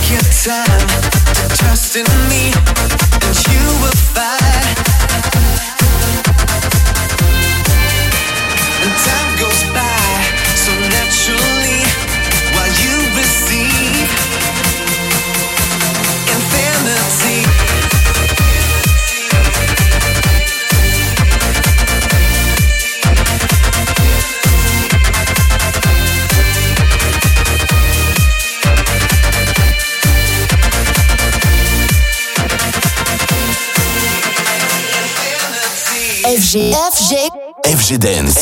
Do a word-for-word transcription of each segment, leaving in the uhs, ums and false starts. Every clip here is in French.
your time to trust in me, and you will find. And time goes by so naturally while you receive infinity. F G F G F G Dance.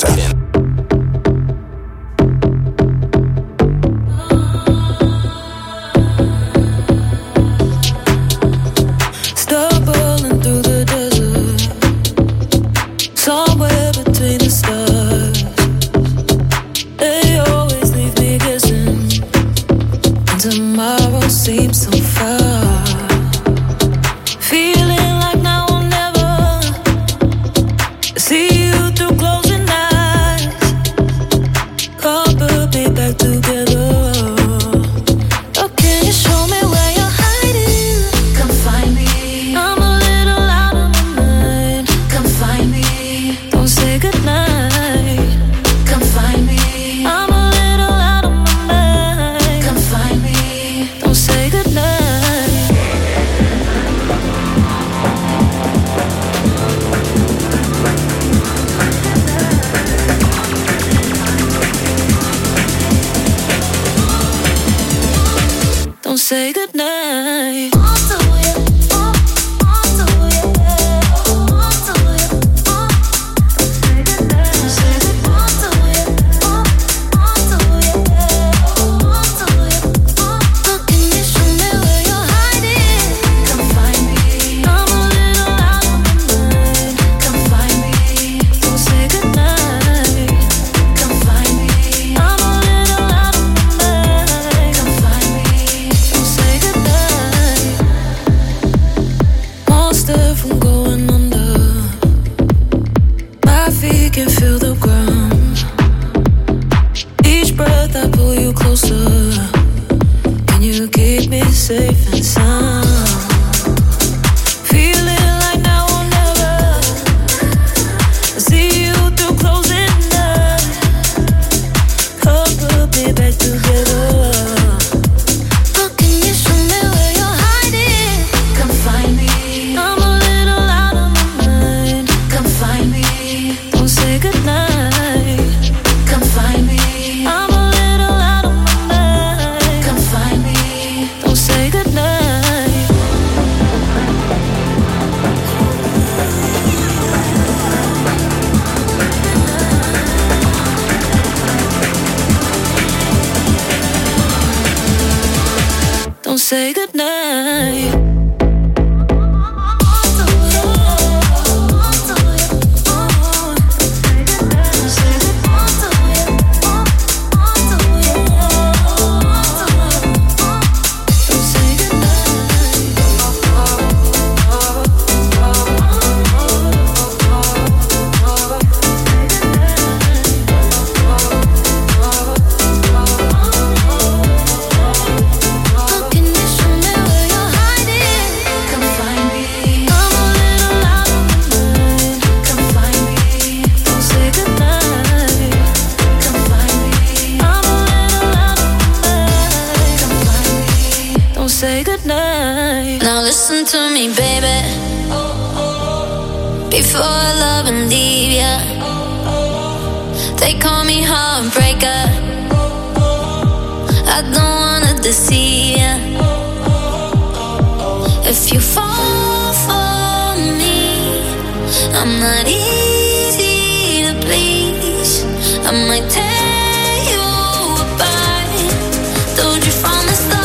Stumbling through the desert, somewhere between the stars. They always leave me guessing, and tomorrow seems so far. Feeling like now or never. See you through closing eyes. Come put me back together. Oh, can you show me where you're hiding? Come find me. I'm a little out of my mind. Come find me. Don't say goodnight. Come find me. I'm a little out of my mind. Come find me. Don't say goodnight. Don't say goodnight. Can feel the ground. Each breath I pull you closer. Can you keep me safe and sound? Feeling like now or never. I see you through closing eyes. Come put me back together. But can you show me where you're hiding? Come find me. I'm a little out of my mind. Come find me. Don't say goodnight. Come find me. I'm a little out of my mind. Come find me. Don't say goodnight. Don't say goodnight. Say goodnight. Now listen to me, baby. Before I love and leave ya, they call me heartbreaker. I don't wanna deceive ya. If you fall for me, I'm not easy to please. I might tear you apart. Told you from the start.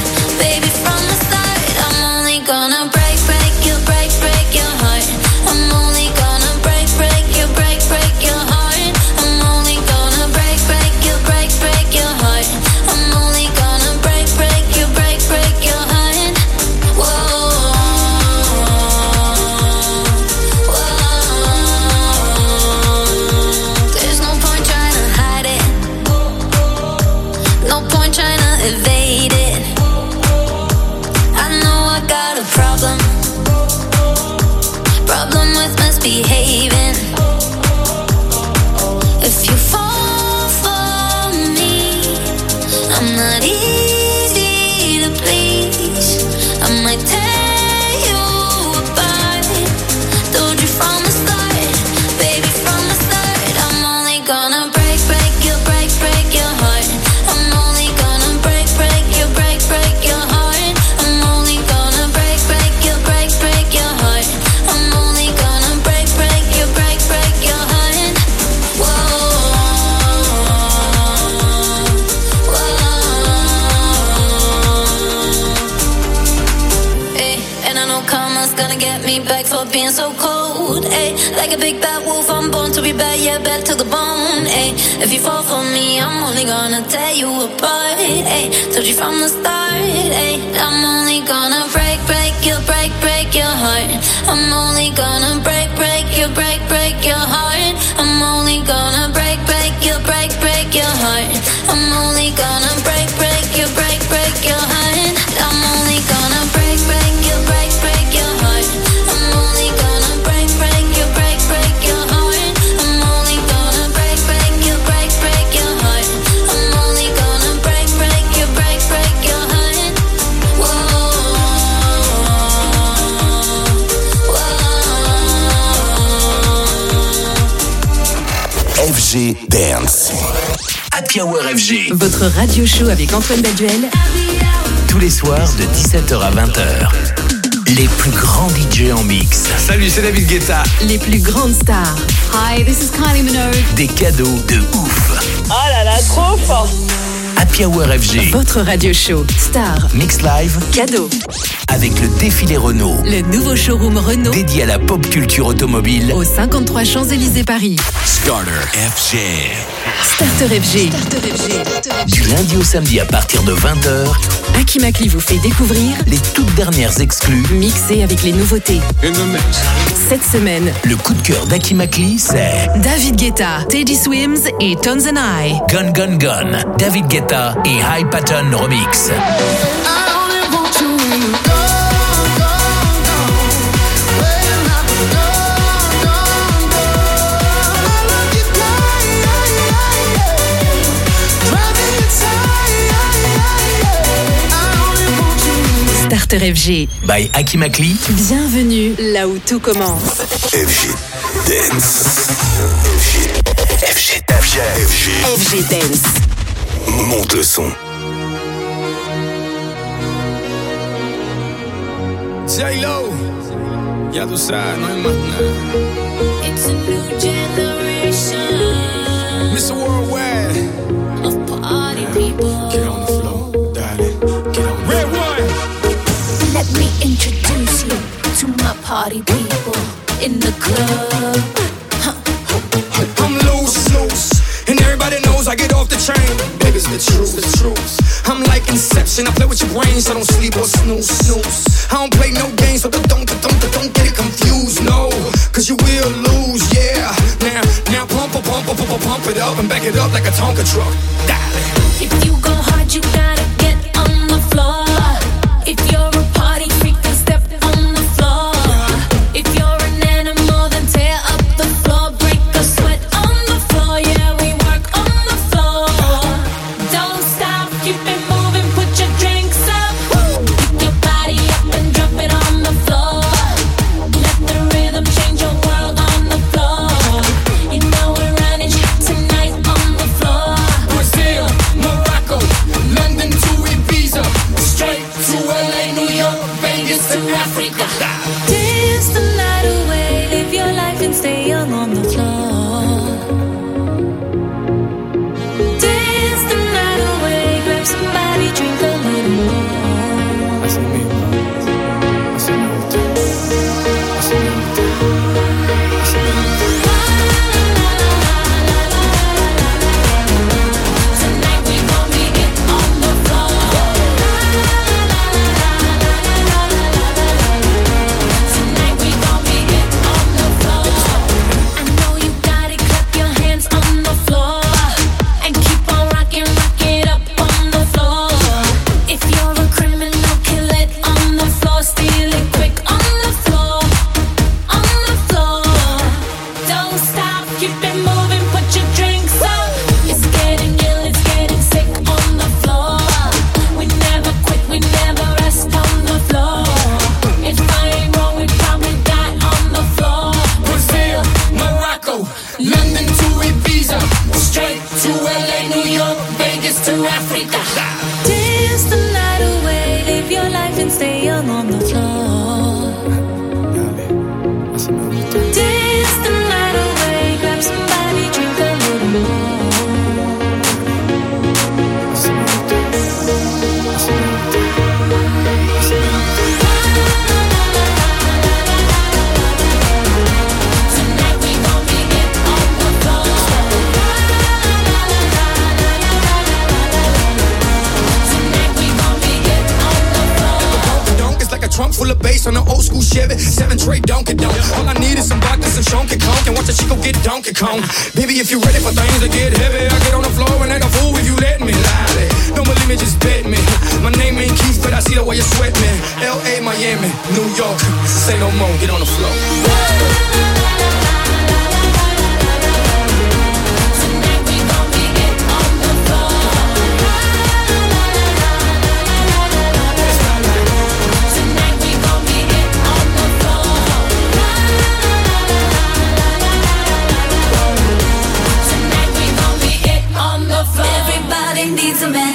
Gonna break, break you, break, break your heart. I'm only gonna break, break you, break, break your heart. I'm only gonna break, break you, break, break your heart. I'm only gonna break, break you, break, break your heart. Whoa, whoa. There's no point trying to hide gonna get me back for being so cold, ayy. Like a big bad wolf, I'm born to be bad, yeah, bad to the bone, ayy. If you fall for me, I'm only gonna tear you apart, ayy. Told you from the start, ayy. I'm only gonna break, break your break, break your heart. I'm only gonna break, break your break, break your heart. I'm only gonna break, break your break, break your heart. I'm only gonna break, break your break, break your heart. I'm only gonna break, break your break, break your heart. I'm only gonna break, break your break, break your heart. I'm only gonna break, break your break, break your heart. I'm only gonna break, break your break, break your heart. Whoa, whoa. F G Dance. Happy Hour F G. Votre radio show avec Antoine Baduel. Tous les soirs de dix-sept heures à vingt heures. Les plus grands D J en mix. Salut, c'est David Guetta. Les plus grandes stars. Hi, this is Kylie Minogue. Des cadeaux de ouf. Oh là là, trop fort. Happy Hour F G. Votre radio show. Star. Mix live. Cadeau. Avec le défilé Renault. Le nouveau showroom Renault. Dédié à la pop culture automobile. Au cinquante-trois Champs-Élysées Paris. Starter F G. Starter F G. Starter F G. Du lundi au samedi à partir de vingt heures. Aki Makli vous fait découvrir les toutes dernières exclus. Mixées avec les nouveautés. Cette semaine, le coup de cœur d'Aki Makli, c'est David Guetta, Teddy Swims et Tones and I. Gun Gun Gun, David Guetta et High Pattern Remix. Starter F G. By Aki Makli. Bienvenue là où tout commence. F G Dance. F G. F G. F G. F G Dance. Monte le son. J-Lo, ya tú sabes, no hay más nada. It's a new generation. mister Worldwide. Of party people. Get on the floor, darling. Get on the Red one. Let me introduce you to my party people in the club. Huh. I'm loose, loose, and everybody knows I get off the train. Baby's the truth, the truth. I'm like Inception, I play with your brains, so don't sleep or snooze, snooze. I don't play no games, so don't, don't, don't, don't get it confused, no. Cause you will lose, yeah. Now, now pump, pump, pump, pump, pump it up and back it up like a Tonka truck. Darling. If you go hard, you gotta get on the floor. If you're a party freak, then step on the floor. If you're an animal, then tear up the floor. Break a sweat on the floor, yeah, we work on the floor. Don't stop, keep it moving, put your drinks up. Pick your body up and drop it on the floor. Let the rhythm change your world on the floor. You know we're running tonight on the floor. Brazil, trunk full of bass on an old school Chevy, seven tray Donkey Donk. All I need is some vodka, some Chunky Conk, and watch a Chico get Donkey Kong. Baby, if you're ready for things to get heavy, I get on the floor and act a fool if you let me. Lie, don't believe me, just bet me. My name ain't Keith, but I see the way you sweat me. L A, Miami, New York, say no more, get on the floor. Everybody needs a man.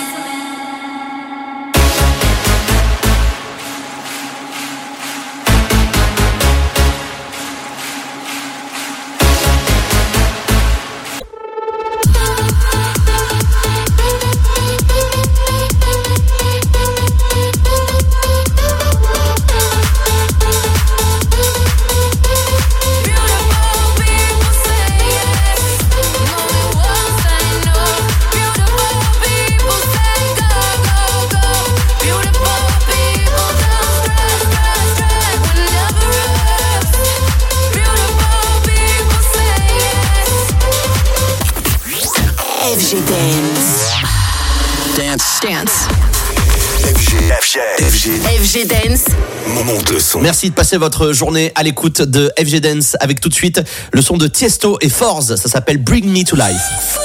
F G Dance. Dance. Dance. F G. F G. F G. F G Dance. Monte le son. Merci de passer votre journée à l'écoute de F G Dance avec tout de suite le son de Tiesto et Forz. Ça s'appelle Bring Me to Life.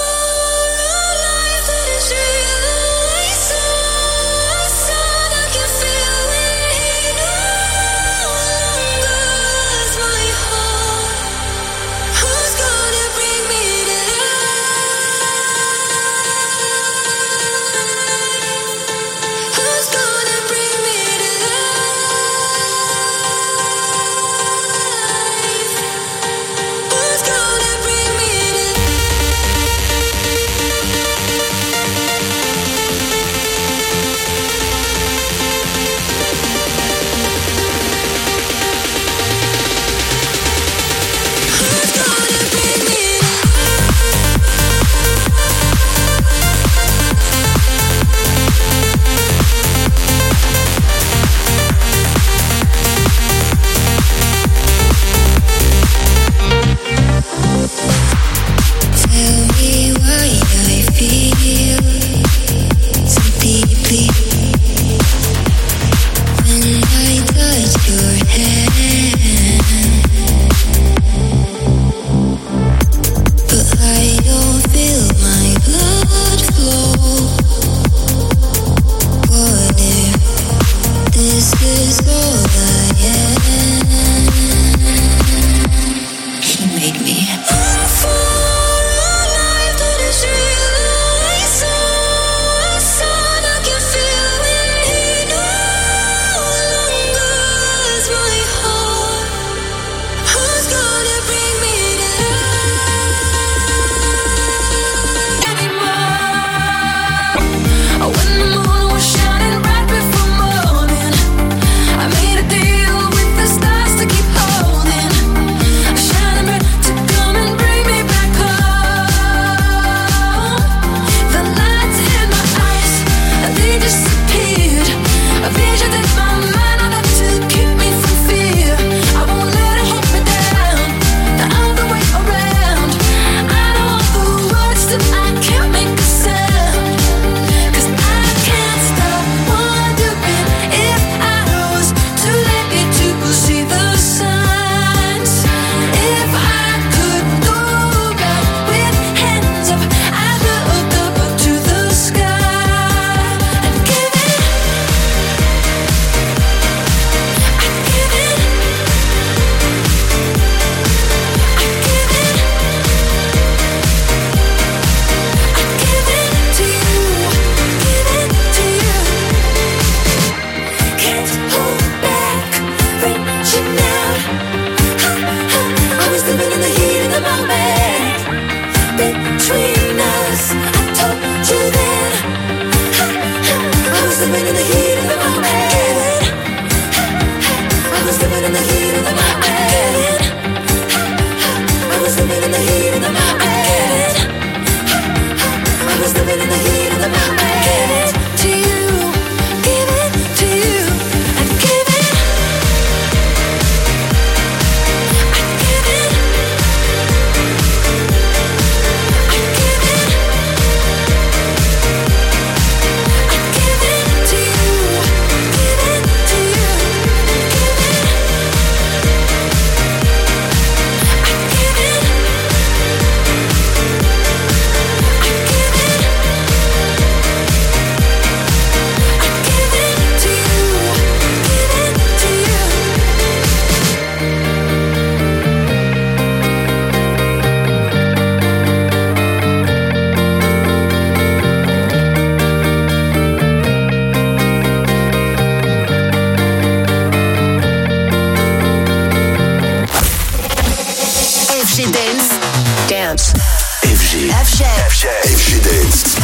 F G Dance.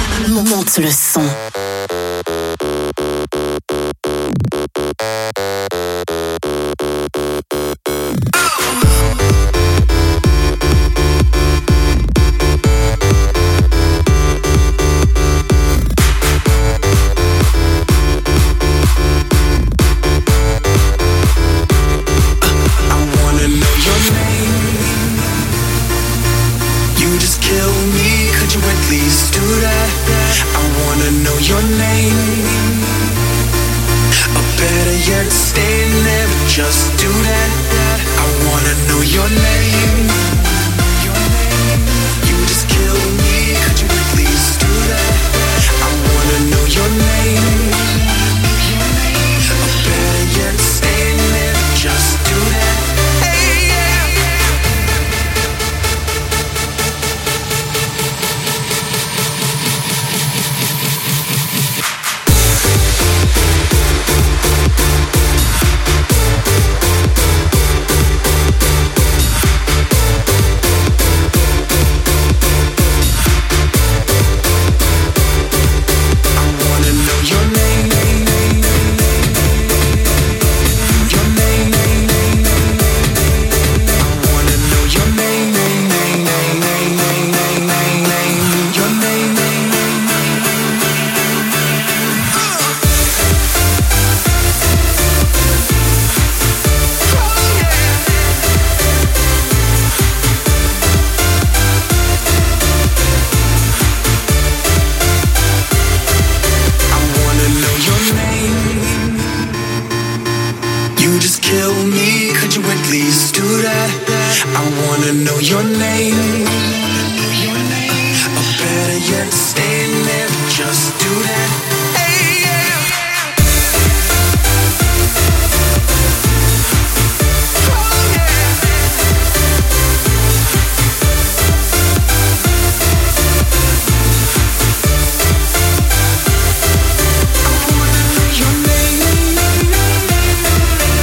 Monte le son.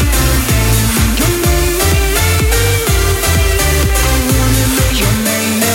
Your name.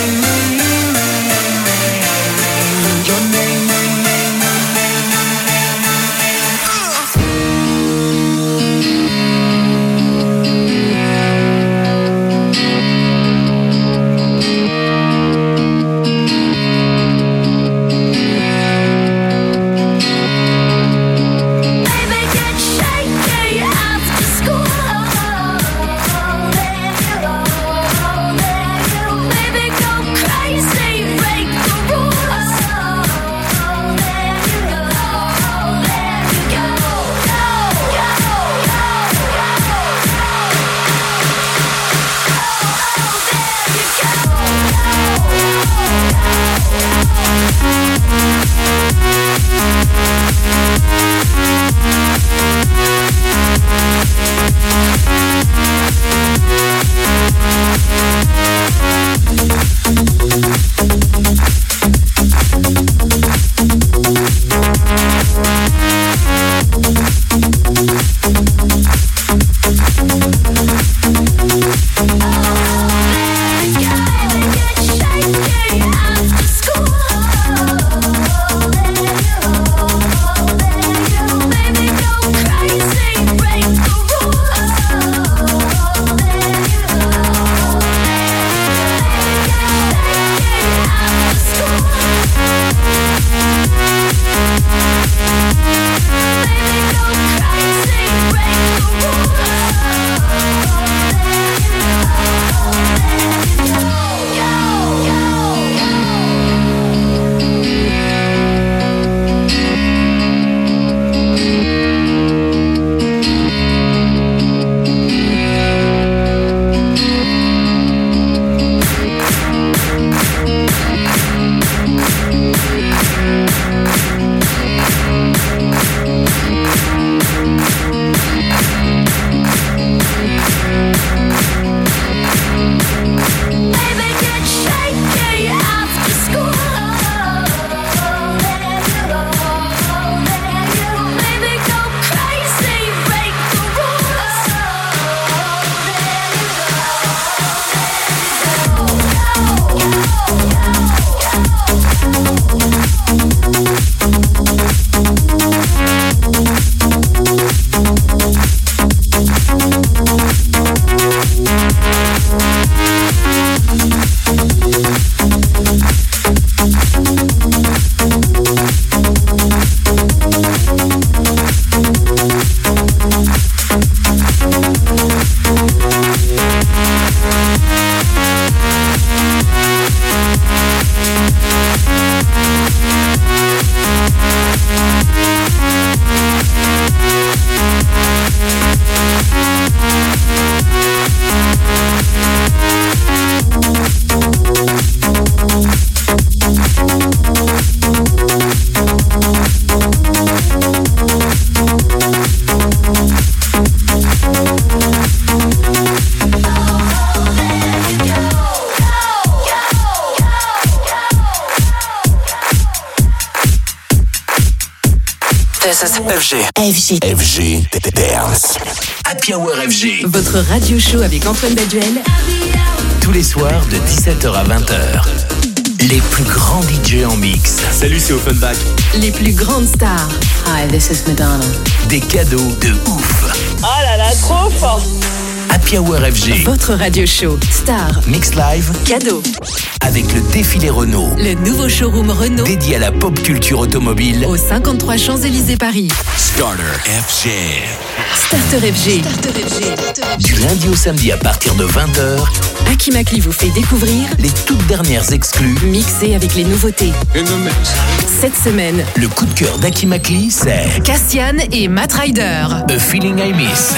This is F G. F G. F G Dance. Happy Hour F G. votre radio show avec Antoine Baduel. Tous les soirs de dix-sept heures à vingt heures. Les plus grands D J en mix. Salut, c'est Offenbach. Les plus grandes stars. Hi, this is Madonna. Des cadeaux de ouf. Oh là là, trop fort. Happy Hour F G. Votre radio show. Star. Mix live Cadeau. avec le défilé Renault. Le nouveau showroom Renault. Dédié à la pop culture automobile. Au cinquante-trois Champs-Élysées Paris. Starter F G. Starter F G. Du lundi au samedi à partir de vingt heures. Aki Makli vous fait découvrir Les toutes dernières exclus. mixer avec les nouveautés. Cette semaine, Le coup de cœur d'Aki Makli, c'est Cassian et Matt Ryder. A Feeling I Miss.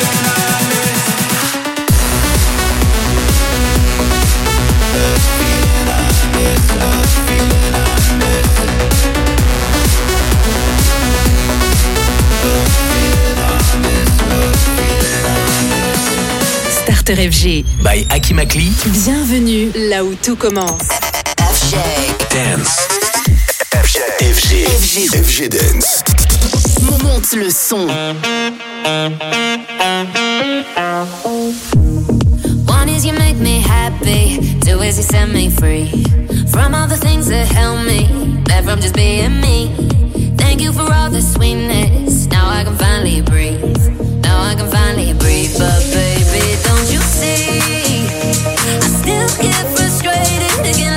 Starter F G. By Aki Makli. Bienvenue là où tout commence. F G. Dance. F G. F G. F G. F G Dance. Monte le son. One is you make me happy, two is you set me free from all the things that held me back from just being me. Thank you for all the sweetness. Now I can finally breathe. Now I can finally breathe. But baby, don't you see? I still get frustrated, it can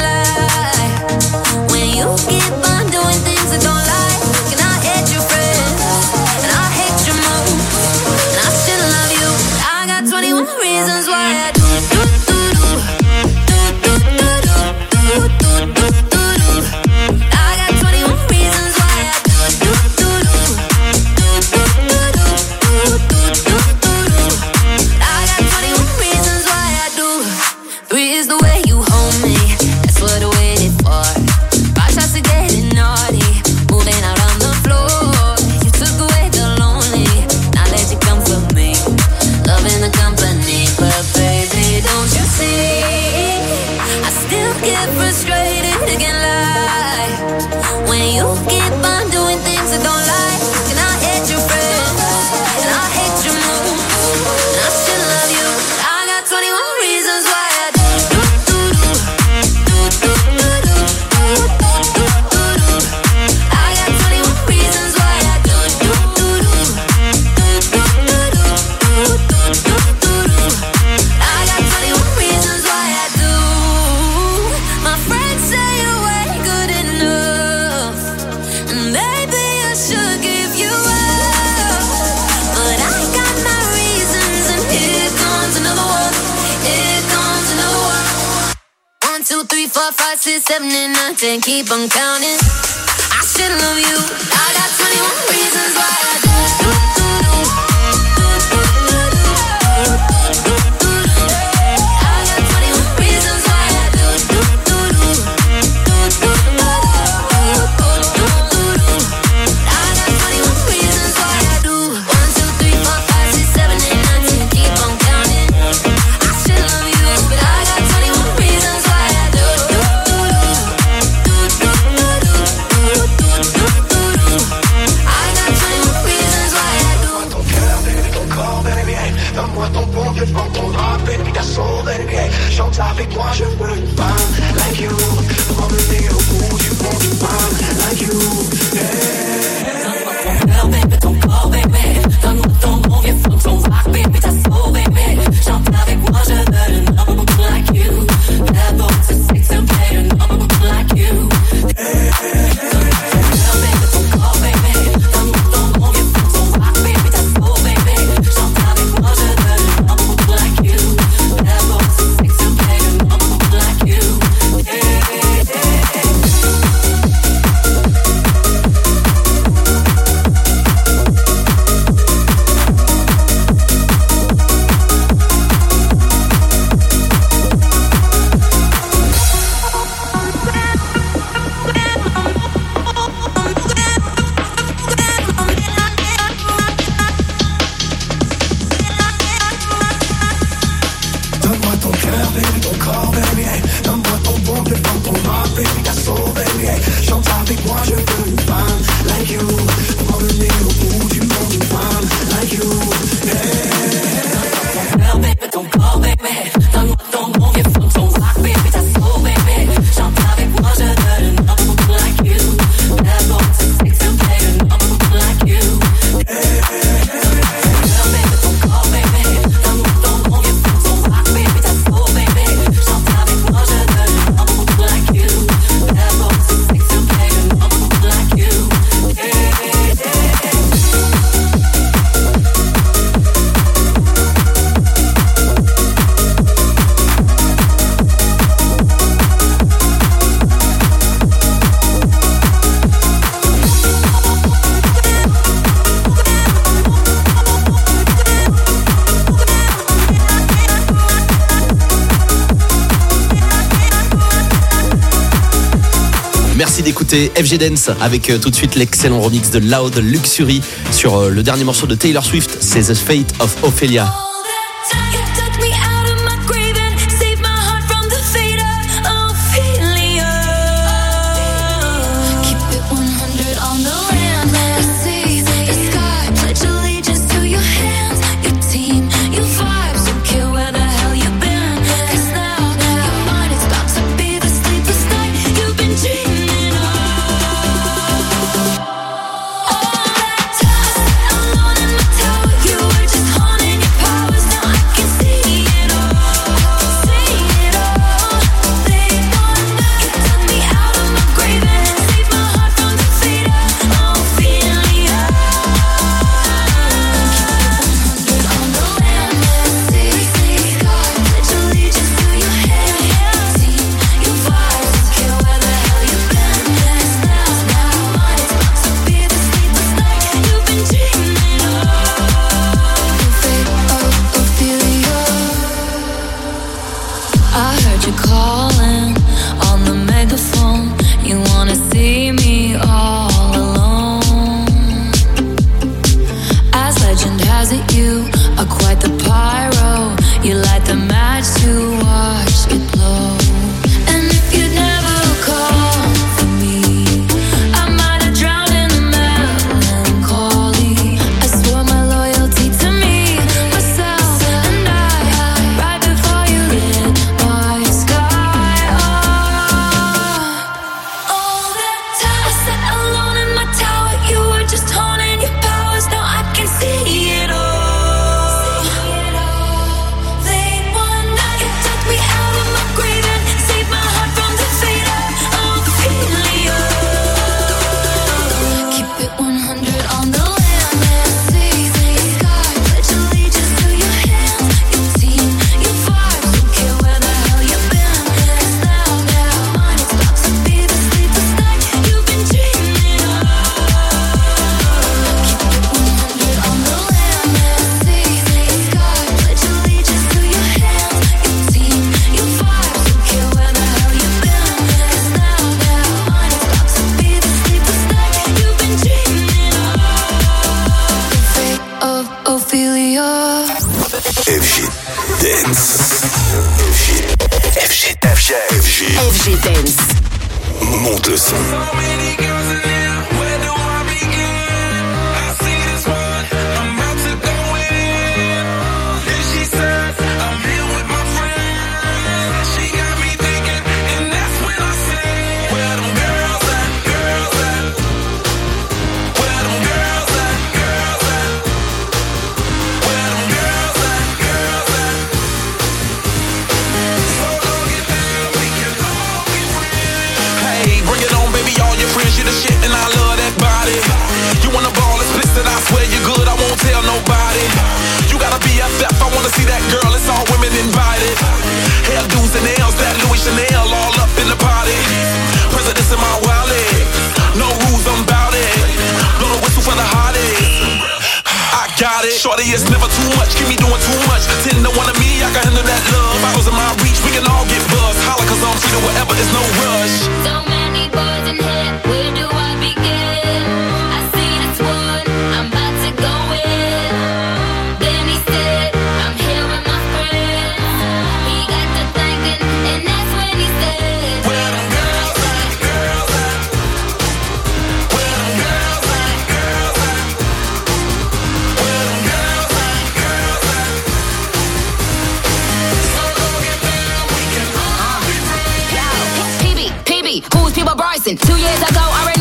lie when you keep on doing things that don't like. And I hate your friends, and I hate your moves, and I still love you. I got twenty-one reasons why I do do do do do do do do do do do do. I got twenty-one reasons why I do do do do do do do do do do do. I got twenty-one reasons why I do. Three is the way you hold me, that's what I waited for. Five shots of getting naughty, moving out on the floor. You took away the lonely, now let you come for me. Loving the company, but baby, don't you see? I still get frustrated, it can lie when you keep on doing things I don't like. And I hate your friends, and I hate your moves, and I still love you. I got twenty-one reasons why I do do do do do do do do do do do. I got twenty-one reasons why I do do do do do do do do do do do. I got twenty-one reasons why I do. My friends say you ain't good enough, and maybe I should give you up, but I got my reasons, and here comes another one. Here comes another one. One, two, three, four, five, six, seven, and nine, ten. Keep on counting. I should love you. I got twenty-one reasons why I do do do do do do do do do do. I got twenty-one reasons why I do do do do do do do do do do. I got twenty-one reasons why I do. One, two, three, four, five, six, seven, eight, nine, ten. Keep on counting. I should love you, but I got twenty-one reasons why I do do do do do do do do do do do. I got twenty-one reasons why I do. Ton cœur, baby, ton corps, baby, hey. Donne-moi ton bon Dieu, prends ton drap, baby, ta soul, baby, hey. Chante avec moi, je veux une femme like you. M'emmener au bout du monde, une femme like you. Hey. Donne-moi ton cœur, baby, ton corps, baby. Donne-moi ton bon vieux fond, ton rock, baby, ta soul, baby. Chante avec moi, je veux une homme like you. That boy to six and play an homme like you. Donne-moi ton cœur, baby, ton corps, baby. Donne-moi ton bon vieux fond, ton rock, baby, ta soul, baby. Chante avec moi, je veux une homme like you. That boy to six and play an homme like you. Donne-moi ton cœur, baby, ton corps, baby, hey. Donne-moi ton bon Dieu, prends ton drap, baby, ta soul, baby, hey. Chante avec moi, je veux une femme like you. M'emmener Merci d'écouter F G Dance avec euh, tout de suite l'excellent remix de Loud Luxury sur euh, le dernier morceau de Taylor Swift, c'est The Fate of Ophelia. Monte le son. Tell nobody. You got a B F F, I wanna see that girl, it's all women invited. Hairdos and nails, that Louis Chanel all up in the party. Presidents in my wallet, no rules, I'm bout it. Blow the whistle for the hotties. I got it. Shorty, it's never too much, keep me doing too much. Ten to one of me, I can handle that love. Bottles in my reach, we can all get buzzed. Holla cause I'm free to whatever, it's no rush. So many boys in here, where do I begin? I see this one, I'm about to go in. Then he said, I'm here with my friends. He got to thinking, and that's when he said, where them girls at, girls at? Where them girls at, girls at? Where them girls at, girls at? So go get down, we can all be free. Yo, P B, P B, who's People Bryson? Two years ago, I already